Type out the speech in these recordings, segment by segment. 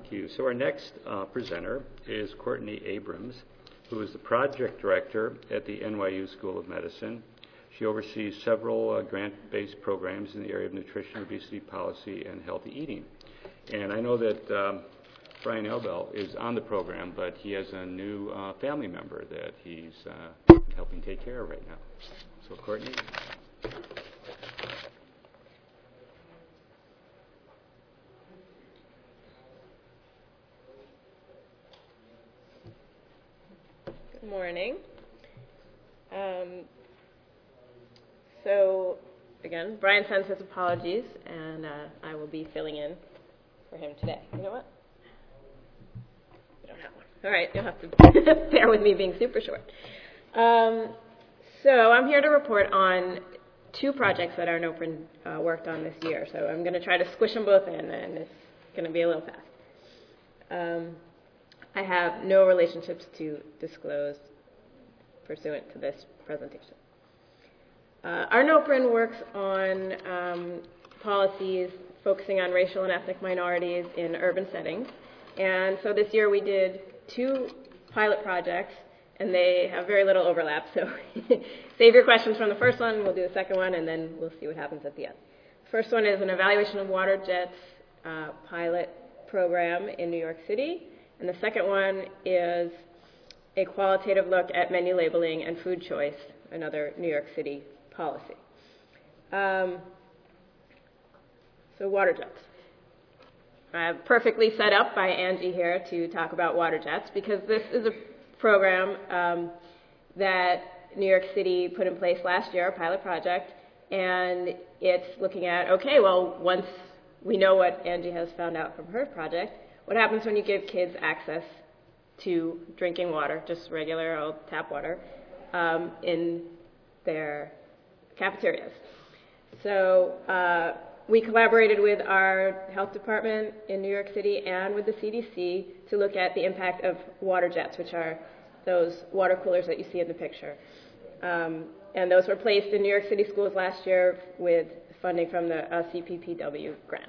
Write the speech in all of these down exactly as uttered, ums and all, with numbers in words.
Thank you. So our next uh, presenter is Courtney Abrams, who is the project director at the N Y U School of Medicine. She oversees several uh, grant-based programs in the area of nutrition, obesity policy, and healthy eating. And I know that um, Brian Elbel is on the program, but he has a new uh, family member that he's uh, helping take care of right now. So, Courtney. Good morning. Um, so, again, Brian sends his apologies, and uh, I will be filling in for him today. You know what? We don't have one. All right, you'll have to bear with me being super short. Um, so I'm here to report on two projects that our NOPRN uh, worked on this year. So I'm going to try to squish them both in, and it's going to be a little fast. Um, I have no relationships to disclose pursuant to this presentation. Uh, our NOPRN works on um, policies focusing on racial and ethnic minorities in urban settings. And so this year we did two pilot projects, and they have very little overlap. So save your questions from the first one, we'll do the second one, and then we'll see what happens at the end. The first one is an evaluation of water jets uh, pilot program in New York City. And the second one is a qualitative look at menu labeling and food choice, another New York City policy. Um, so water jets. I'm perfectly set up by Angie here to talk about water jets because this is a program um, that New York City put in place last year, a pilot project, and it's looking at, okay, well, once we know what Angie has found out from her project, what happens when you give kids access to drinking water, just regular old tap water, um, in their cafeterias? So uh, we collaborated with our health department in New York City and with the C D C to look at the impact of water jets, which are those water coolers that you see in the picture. Um, and those were placed in New York City schools last year with funding from the uh, C P P W grant.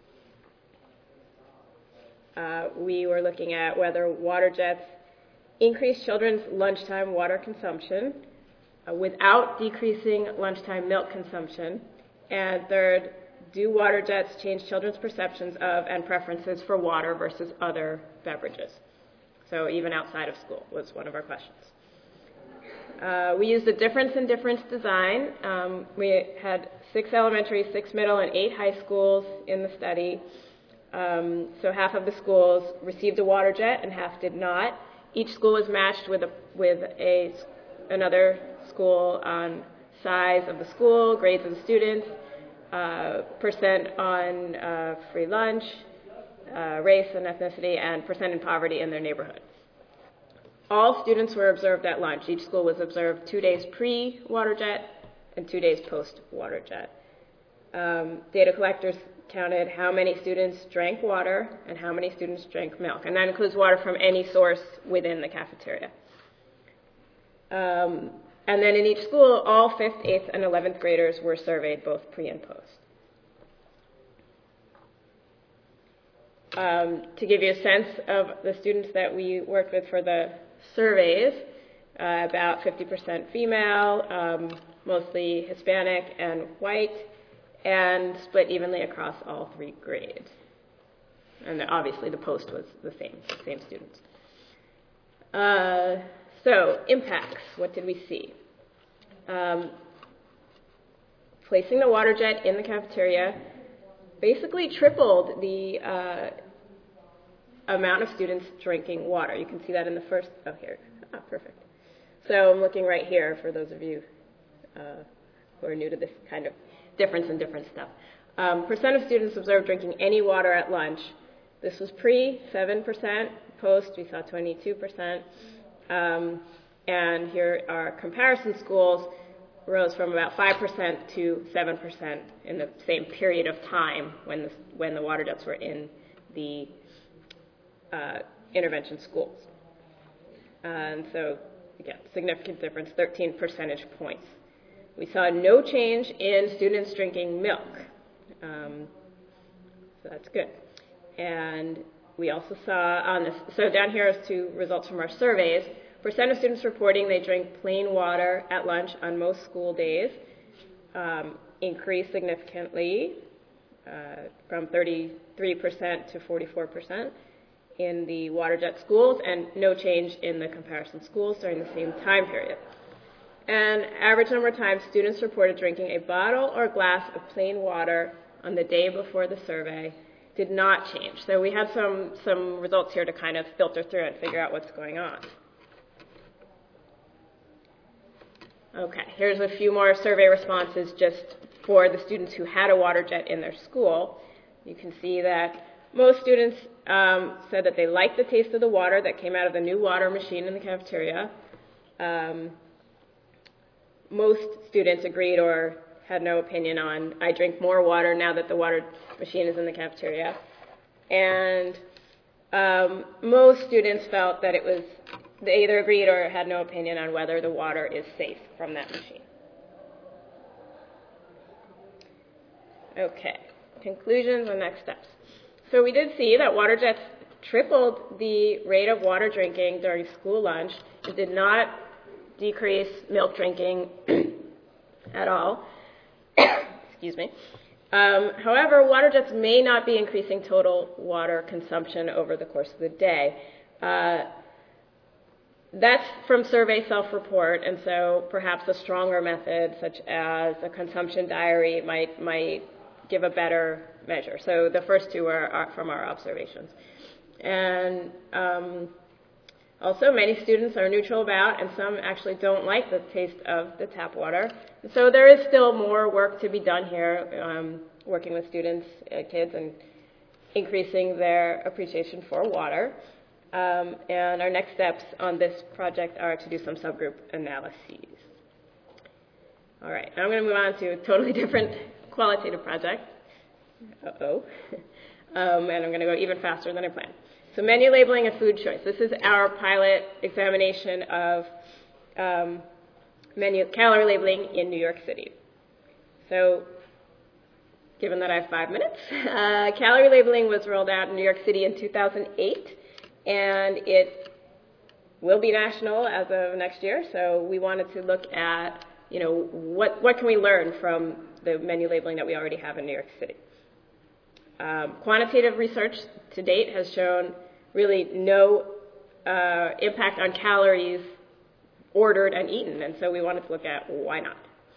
Uh, we were looking at whether water jets increase children's lunchtime water consumption uh, without decreasing lunchtime milk consumption. And third, do water jets change children's perceptions of and preferences for water versus other beverages? So even outside of school was one of our questions. Uh, we used a difference in difference design. Um, we had six elementary, six middle, and eight high schools in the study. Um, so half of the schools received a water jet and half did not. Each school was matched with a, with a, another school on size of the school, grades of the students, uh, percent on uh, free lunch, uh, race and ethnicity, and percent in poverty in their neighborhood. All students were observed at lunch. Each school was observed two days pre-water jet and two days post-water jet. Um, data collectors counted how many students drank water and how many students drank milk, and that includes water from any source within the cafeteria. Um, and then in each school, all fifth, eighth, and eleventh graders were surveyed, both pre and post. Um, to give you a sense of the students that we worked with for the surveys, uh, about fifty percent female, um, mostly Hispanic and white, and split evenly across all three grades. And obviously the post was the same, the same students. Uh, so impacts, what did we see? Um, placing the water jet in the cafeteria basically tripled the uh, amount of students drinking water. You can see that in the first, oh here, ah, perfect. So I'm looking right here for those of you uh, who are new to this kind of difference in different stuff. Um, percent of students observed drinking any water at lunch. This was pre, seven percent. Post, we saw twenty-two percent. Um, and here are comparison schools, rose from about five percent to seven percent in the same period of time when the, when the water jets were in the uh, intervention schools. And so, again, significant difference, thirteen percentage points. We saw no change in students drinking milk, um, so that's good. And we also saw on this, so down here is two results from our surveys. Percent of students reporting they drink plain water at lunch on most school days um, increased significantly uh, from thirty-three percent to forty-four percent in the WaterJet schools, and no change in the comparison schools during the same time period. And average number of times students reported drinking a bottle or glass of plain water on the day before the survey did not change. So we have some, some results here to kind of filter through and figure out what's going on. Okay, here's a few more survey responses just for the students who had a WaterJet in their school. You can see that most students um, said that they liked the taste of the water that came out of the new water machine in the cafeteria. Um, most students agreed or had no opinion on, I drink more water now that the water machine is in the cafeteria. And um, most students felt that it was, they either agreed or had no opinion on whether the water is safe from that machine. Okay, conclusions and next steps. So we did see that WaterJets tripled the rate of water drinking during school lunch. It did not decrease milk drinking at all. Excuse me. Um, however, WaterJets may not be increasing total water consumption over the course of the day. Uh, that's from survey self-report, and so perhaps a stronger method, such as a consumption diary, might might give a better measure. So the first two are, are from our observations. And um, also, many students are neutral about, and some actually don't like the taste of the tap water. So there is still more work to be done here, um, working with students, uh, kids, and increasing their appreciation for water. Um, and our next steps on this project are to do some subgroup analyses. All right, now I'm going to move on to a totally different qualitative project. Uh-oh. um, and I'm going to go even faster than I planned. So menu labeling and food choice. This is our pilot examination of um, menu calorie labeling in New York City. So given that I have five minutes, uh, calorie labeling was rolled out in New York City in two thousand eight, and it will be national as of next year. So we wanted to look at, you know, what, what can we learn from the menu labeling that we already have in New York City. Um, quantitative research to date has shown really no uh, impact on calories ordered and eaten, and so we wanted to look at why not.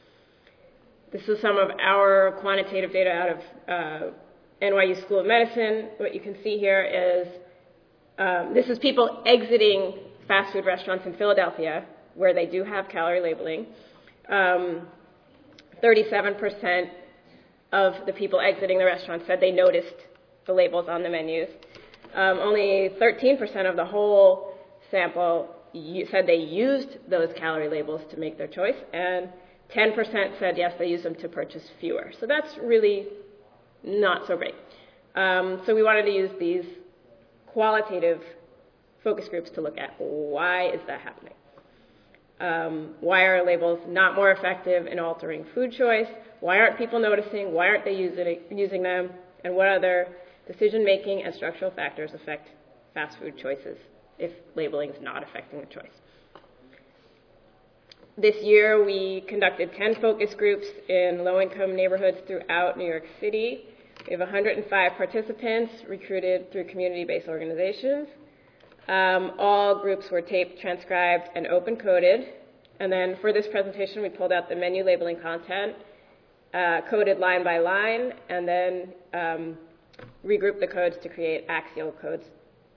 This is some of our quantitative data out of uh, N Y U School of Medicine. What you can see here is um, this is people exiting fast food restaurants in Philadelphia, where they do have calorie labeling. Um, thirty-seven percent of the people exiting the restaurant said they noticed the labels on the menus. Um, only thirteen percent of the whole sample said they used those calorie labels to make their choice, and ten percent said yes, they used them to purchase fewer. So that's really not so great. Um, so we wanted to use these qualitative focus groups to look at why is that happening. Um, why are labels not more effective in altering food choice? Why aren't people noticing? Why aren't they using, using them? And what other decision-making and structural factors affect fast food choices if labeling is not affecting the choice? This year, we conducted ten focus groups in low-income neighborhoods throughout New York City. We have one hundred five participants recruited through community-based organizations. Um, all groups were taped, transcribed, and open-coded. And then for this presentation, we pulled out the menu labeling content, uh, coded line by line, and then um, regrouped the codes to create axial codes.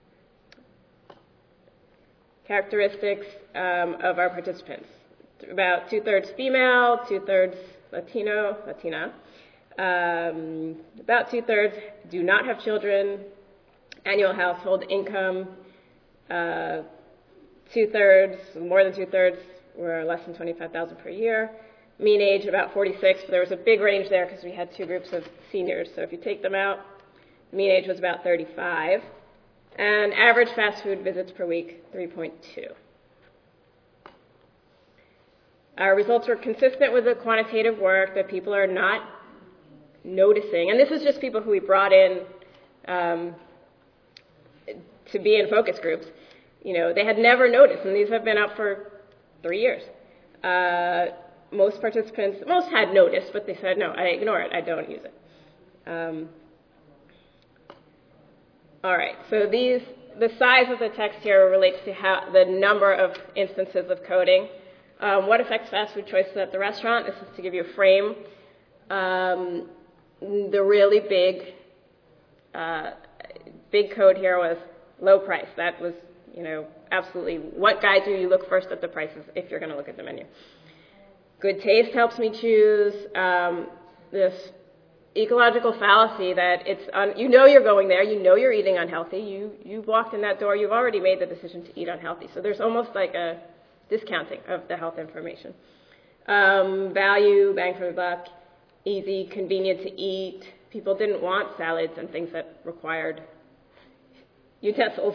Characteristics um, of our participants. About two-thirds female, two-thirds Latino, Latina. Um, about two-thirds do not have children. Annual household income. Uh, two-thirds, more than two-thirds, were less than twenty-five thousand dollars per year. Mean age, about forty-six. There was a big range there because we had two groups of seniors. So if you take them out, mean age was about thirty-five. And average fast food visits per week, three point two. Our results were consistent with the quantitative work that people are not noticing. And this is just people who we brought in um, to be in focus groups, you know, they had never noticed, and these have been up for three years. Uh, most participants, most had noticed, but they said, no, I ignore it, I don't use it. Um, all right, so these, the size of the text here relates to how the number of instances of coding. Um, what affects fast food choices at the restaurant? This is to give you a frame. Um, the really big, uh, big code here was low price. That was, you know, absolutely what guides you. You look first at the prices if you're going to look at the menu. Good taste helps me choose. Um, this ecological fallacy that it's, un, you know you're going there, you know you're eating unhealthy, you, you've walked in that door, you've already made the decision to eat unhealthy. So there's almost like a discounting of the health information. Um, value, bang for the buck, easy, convenient to eat. People didn't want salads and things that required utensils.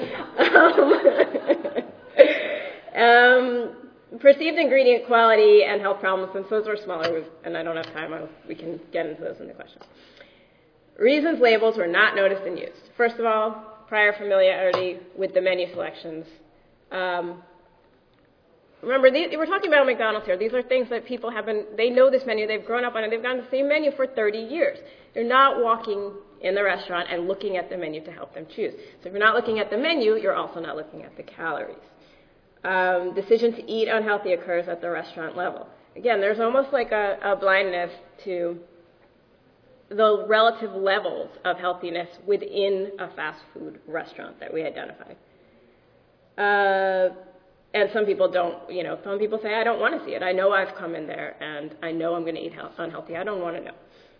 um, um, perceived ingredient quality and health problems, since those were smaller, and I don't have time, I'll, we can get into those in the questions. Reasons labels were not noticed and used. First of all, prior familiarity with the menu selections. Um, remember, these, we're talking about McDonald's here. These are things that people have been, they know this menu, they've grown up on it, they've gone the same menu for thirty years. They're not walking in the restaurant and looking at the menu to help them choose. So if you're not looking at the menu, you're also not looking at the calories. Um, decision to eat unhealthy occurs at the restaurant level. Again, there's almost like a, a blindness to the relative levels of healthiness within a fast food restaurant that we identified. Uh, and some people don't, you know, some people say, I don't want to see it. I know I've come in there and I know I'm going to eat health, unhealthy. I don't want to know.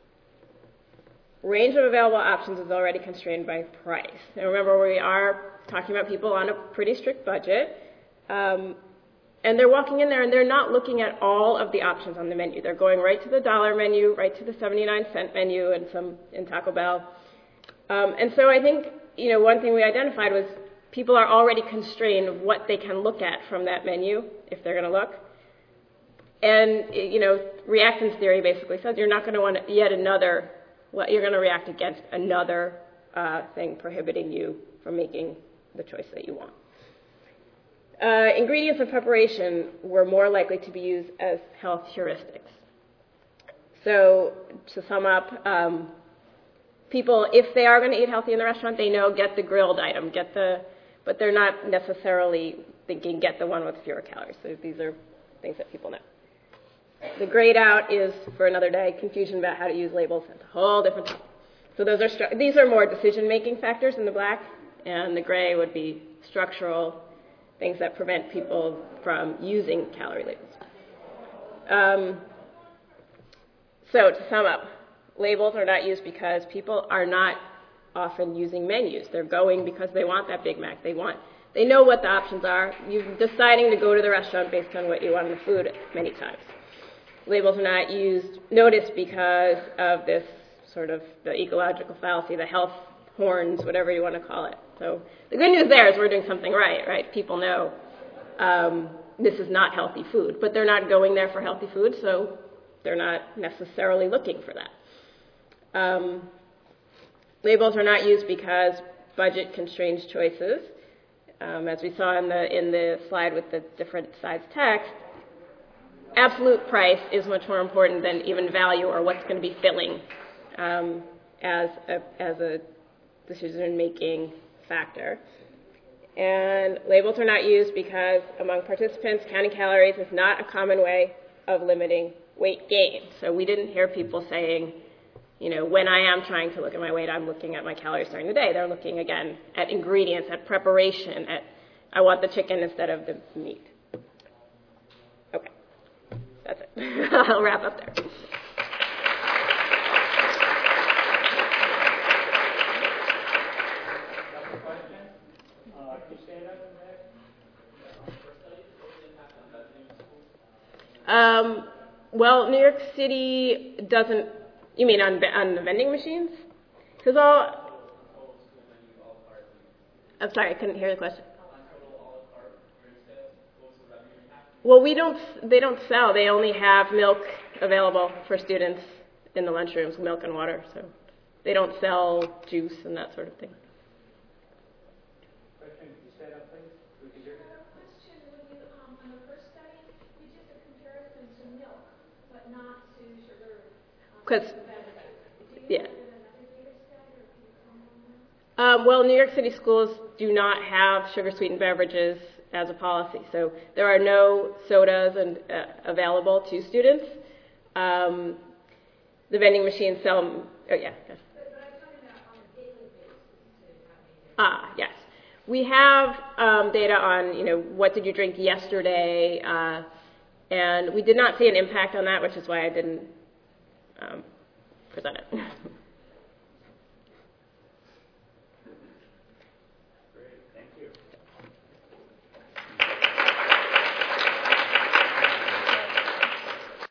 Range of available options is already constrained by price. And remember, we are talking about people on a pretty strict budget. Um, and they're walking in there and they're not looking at all of the options on the menu. They're going right to the dollar menu, right to the seventy-nine cent menu and some in Taco Bell. Um, and so I think, you know, one thing we identified was people are already constrained of what they can look at from that menu if they're going to look. And, you know, reactance theory basically says you're not going to want yet another, well, you're going to react against another uh, thing prohibiting you from making the choice that you want. Uh, ingredients and preparation were more likely to be used as health heuristics. So to sum up, um, people, if they are going to eat healthy in the restaurant, they know get the grilled item, get the, but they're not necessarily thinking get the one with fewer calories. So these are things that people know. The grayed out is, for another day, confusion about how to use labels. That's a whole different topic. So those are stru- these are more decision-making factors in the black, and the gray would be structural things that prevent people from using calorie labels. Um, so to sum up, labels are not used because people are not often using menus. They're going because they want that Big Mac. They want, they know what the options are. You're deciding to go to the restaurant based on what you want in the food many times. Labels are not used, noticed because of this sort of the ecological fallacy, the health horns, whatever you want to call it. So the good news there is we're doing something right, right? People know um, this is not healthy food, but they're not going there for healthy food, so they're not necessarily looking for that. Um, labels are not used because budget constrains choices. Um, as we saw in the in the slide with the different size text, absolute price is much more important than even value or what's going to be filling um, as a, as a decision-making factor. And labels are not used because among participants, counting calories is not a common way of limiting weight gain. So we didn't hear people saying, you know, when I am trying to look at my weight, I'm looking at my calories during the day. They're looking, again, at ingredients, at preparation, at I want the chicken instead of the meat. Okay, that's it. I'll wrap up there. Um, well, New York City doesn't, you mean on, on the vending machines? Because all, I'm sorry, I couldn't hear the question. Well, we don't, they don't sell. They only have milk available for students in the lunchrooms, milk and water. So they don't sell juice and that sort of thing. But not to sugar. Because, yeah. Um, well, New York City schools do not have sugar-sweetened beverages as a policy, so there are no sodas and, uh, available to students. Um, the vending machines sell. Oh yeah. Yes. But, but I'm talking about on a daily basis. Ah, yes. We have um, data on, you know, what did you drink yesterday, uh, and we did not see an impact on that, which is why I didn't um, present it.